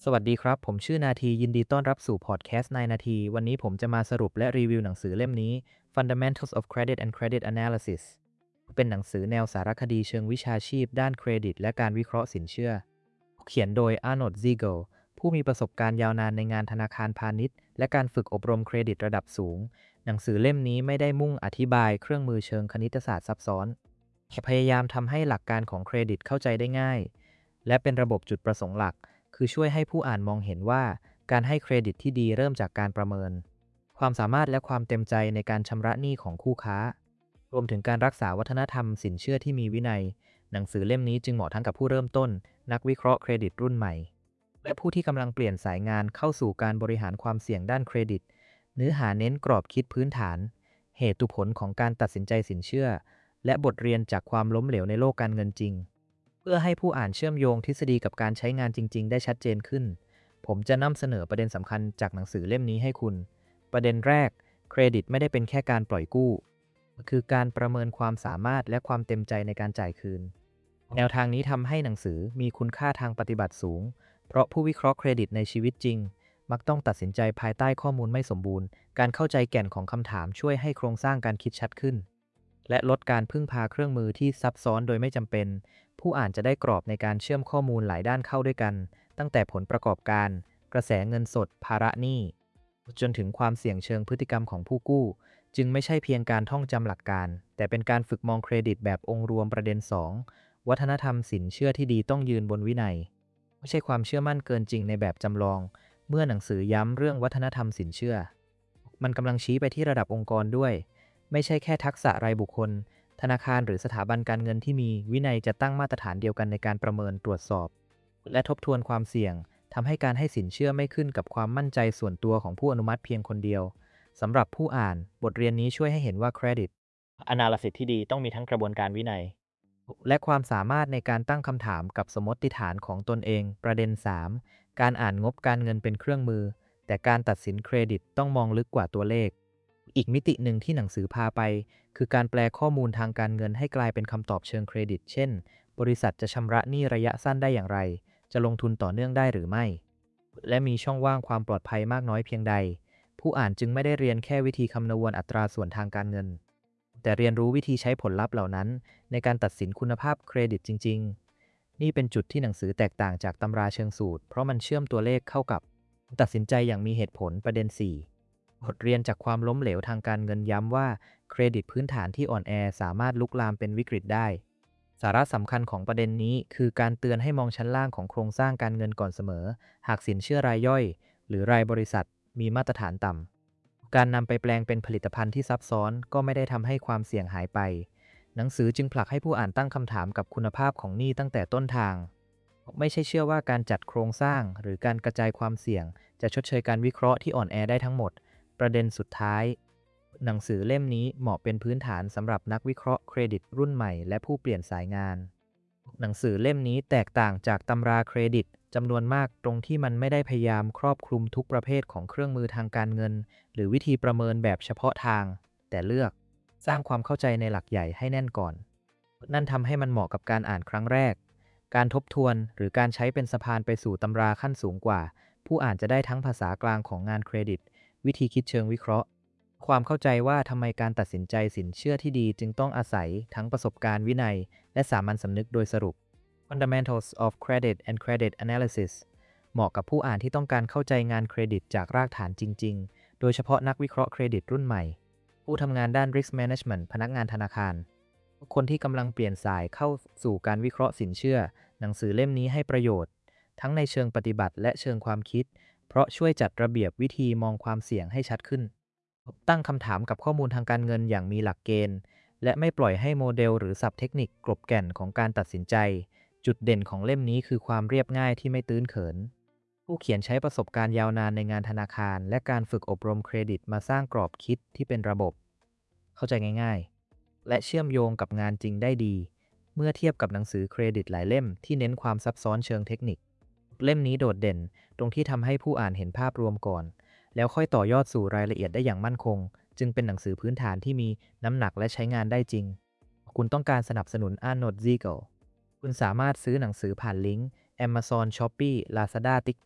สวัสดีครับผมชื่อนาทียินดีต้อนรับสู่พอดแคสต์นายนาทีวันนี้ผมจะมาสรุปและรีวิวหนังสือเล่มนี้ Fundamentals of Credit and Credit Analysis เป็นหนังสือแนวสารคดีเชิงวิชาชีพด้านเครดิตและการวิเคราะห์สินเชื่อเขียนโดย Arnold Ziegel ผู้มีประสบการณ์ยาวนานในงานธนาคารพาณิชย์และการฝึกอบรมเครดิตระดับสูงหนังสือเล่มนี้ไม่ได้มุ่งอธิบายเครื่องมือเชิงคณิตศาสตร์ซับซ้อนแต่พยายามทำให้หลักการของเครดิตเข้าใจได้ง่ายและเป็นระบบจุดประสงค์หลัก คือช่วยให้ผู้อ่านมองเห็นว่าการให้เครดิตที่ดีเริ่มจากการประเมินความสามารถและความเต็มใจในการชำระหนี้ของคู่ค้ารวมถึงการรักษาวัฒนธรรมสินเชื่อที่มีวินัยหนังสือเล่มนี้จึงเหมาะทั้งกับผู้เริ่มต้นนักวิเคราะห์เครดิตรุ่นใหม่และผู้ที่กำลังเปลี่ยนสายงานเข้าสู่การบริหารความเสี่ยงด้านเครดิตเนื้อหาเน้นกรอบคิดพื้นฐานเหตุผลของการตัดสินใจสินเชื่อและบทเรียนจากความล้มเหลวในโลกการเงินจริง เพื่อให้ผู้อ่านเชื่อมโยงทฤษฎีกับการใช้งานจริงๆได้ชัดเจนขึ้น ผมจะนำเสนอประเด็นสำคัญจากหนังสือเล่มนี้ให้คุณ ประเด็นแรก เครดิตไม่ได้เป็นแค่การปล่อยกู้ คือการประเมินความสามารถและความเต็มใจในการจ่ายคืน แนวทางนี้ทำให้หนังสือมีคุณค่าทางปฏิบัติสูง เพราะผู้วิเคราะห์เครดิตในชีวิตจริงมักต้องตัดสินใจภายใต้ข้อมูลไม่สมบูรณ์ การเข้าใจแก่นของคำถามช่วยให้โครงสร้างการคิดชัดขึ้น และลดการพึ่งพาเครื่องมือที่ซับซ้อนโดยไม่จำเป็น ผู้อ่านจะได้กรอบในการเชื่อมข้อมูลหลายด้านเข้าด้วยกัน ตั้งแต่ผลประกอบการ กระแสเงินสด ภาระหนี้ จนถึงความเสี่ยงเชิงพฤติกรรมของผู้กู้ จึงไม่ใช่เพียงการท่องจำหลักการ แต่เป็นการฝึกมองเครดิตแบบองค์รวมประเด็น2วัฒนธรรมสินเชื่อที่ดีต้องยืนบนวินัย ไม่ใช่ความเชื่อมั่นเกินจริงในแบบจำลอง เมื่อหนังสือย้ำเรื่องวัฒนธรรมสินเชื่อ มันกำลังชี้ไปที่ระดับองค์กรด้วย ไม่ใช่แค่ทักษะรายบุคคล ธนาคารหรือสถาบันการเงินที่มีวินัยจะตั้งมาตรฐานเดียวกันในการประเมินตรวจสอบ และทบทวนความเสี่ยงทำให้การให้สินเชื่อไม่ขึ้นกับความมั่นใจส่วนตัวของผู้อนุมัติเพียงคนเดียวสำหรับผู้อ่านบทเรียนนี้ช่วยให้เห็นว่าเครดิต Analysis ที่ดีต้องมีทั้งกระบวนการวินัยและความสามารถในการตั้งคำถามกับสมมติฐานของตนเองประเด็น3การอ่านงบการเงินเป็นเครื่องมือแต่การตัดสินเครดิตต้องมองลึกกว่าตัวเลขอีกมิติหนึ่งที่หนังสือพาไปคือการแปลข้อมูลทางการเงินให้กลายเป็นคำตอบเชิงเครดิตเช่นบริษัทจะชำระหนี้ระยะสั้นได้อย่างไรจะลงทุนต่อเนื่องได้หรือไม่และมีช่องว่างความปลอดภัยมากน้อยเพียงใดผู้อ่านจึงไม่ได้เรียนแค่วิธีคำนวณอัตราส่วนทางการเงินแต่เรียนรู้วิธีใช้ผลลัพธ์เหล่านั้นในการตัดสินคุณภาพเครดิตจริงๆนี่เป็นจุดที่หนังสือแตกต่างจากตำราเชิงสูตรเพราะมันเชื่อมตัวเลขเข้ากับตัดสินใจอย่างมีเหตุผลประเด็น4บทเรียนจากความล้มเหลวทางการเงินย้ำว่าเครดิตพื้นฐานที่อ่อนแอสามารถลุกลามเป็นวิกฤตได้สาระสำคัญของประเด็นนี้คือการเตือนให้มองชั้นล่างของโครงสร้างการเงินก่อนเสมอหากสินเชื่อรายย่อยหรือรายบริษัทมีมาตรฐานต่ำการนำไปแปลงเป็นผลิตภัณฑ์ที่ซับซ้อนก็ไม่ได้ทำให้ความเสี่ยงหายไปหนังสือจึงผลักให้ผู้อ่านตั้งคำถามกับคุณภาพของหนี้ตั้งแต่ต้นทางไม่ใช่เชื่อว่าการจัดโครงสร้างหรือการกระจายความเสี่ยงจะชดเชยการวิเคราะห์ที่อ่อนแอได้ทั้งหมดประเด็นสุดท้ายหนังสือเล่มนี้เหมาะเป็นพื้นฐานสำหรับนักวิเคราะห์เครดิตรุ่นใหม่และผู้เปลี่ยนสายงานหนังสือเล่มนี้แตกต่างจากตำราเครดิตจำนวนมากตรงที่มันไม่ได้พยายามครอบคลุมทุกประเภทของเครื่องมือทางการเงินหรือวิธีประเมินแบบเฉพาะทางแต่เลือกสร้างความเข้าใจในหลักใหญ่ให้แน่นก่อนนั่นทำให้มันเหมาะกับการอ่านครั้งแรกการทบทวนหรือการใช้เป็นสะพานไปสู่ตำราขั้นสูงกว่าผู้อ่านจะได้ทั้งภาษากลางของงานเครดิตวิธีคิดเชิงวิเคราะห์ความเข้าใจว่าทำไมการตัดสินใจสินเชื่อที่ดีจึงต้องอาศัยทั้งประสบการณ์วินัยและสามัญสำนึกโดยสรุป Fundamentals of Credit and Credit Analysis เหมาะกับผู้อ่านที่ต้องการเข้าใจงานเครดิตจากรากฐานจริงๆโดยเฉพาะนักวิเคราะห์เครดิตรุ่นใหม่ผู้ทำงานด้าน Risk Management พนักงานธนาคารคนที่กำลังเปลี่ยนสายเข้าสู่การวิเคราะห์สินเชื่อหนังสือเล่มนี้ให้ประโยชน์ทั้งในเชิงปฏิบัติและเชิงความคิดเพราะช่วยจัดระเบียบวิธีมองความเสี่ยงให้ชัดขึ้นตั้งคำถามกับข้อมูลทางการเงินอย่างมีหลักเกณฑ์และไม่ปล่อยให้โมเดลหรือศัพท์เทคนิคกลบแก่นของการตัดสินใจจุดเด่นของเล่มนี้คือความเรียบง่ายที่ไม่ตื้นเขินผู้เขียนใช้ประสบการณ์ยาวนานในงานธนาคารและการฝึกอบรมเครดิตมาสร้างกรอบคิดที่เป็นระบบเข้าใจง่ายๆและเชื่อมโยงกับงานจริงได้ดีเมื่อเทียบกับหนังสือเครดิตหลายเล่มที่เน้นความซับซ้อนเชิงเทคนิคเล่มนี้โดดเด่นตรงที่ทำให้ผู้อ่านเห็นภาพรวมก่อนแล้วค่อยต่อยอดสู่รายละเอียดได้อย่างมั่นคงจึงเป็นหนังสือพื้นฐานที่มีน้ำหนักและใช้งานได้จริงคุณต้องการสนับสนุน Arnold Ziegel คุณสามารถซื้อหนังสือผ่านลิงก์ Amazon Shopee Lazada TikTok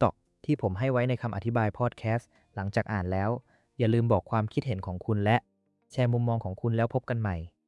ที่ผมให้ไว้ในคำอธิบายพอดแคสต์หลังจากอ่านแล้วอย่าลืมบอกความคิดเห็นของคุณและแชร์มุมมองของคุณแล้วพบกันใหม่